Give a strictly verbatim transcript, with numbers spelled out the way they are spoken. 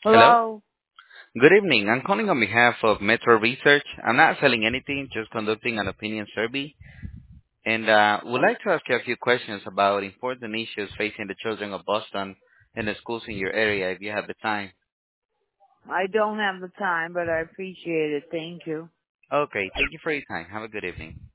Hello. Hello. Good evening. I'm calling on behalf of Metro Research. I'm not selling anything, just conducting an opinion survey. And uh, would like to ask you a few questions about important issues facing the children of Boston and the schools in your area if you have the time. I don't have the time, but I appreciate it. Thank you. Okay. Thank you for your time. Have a good evening.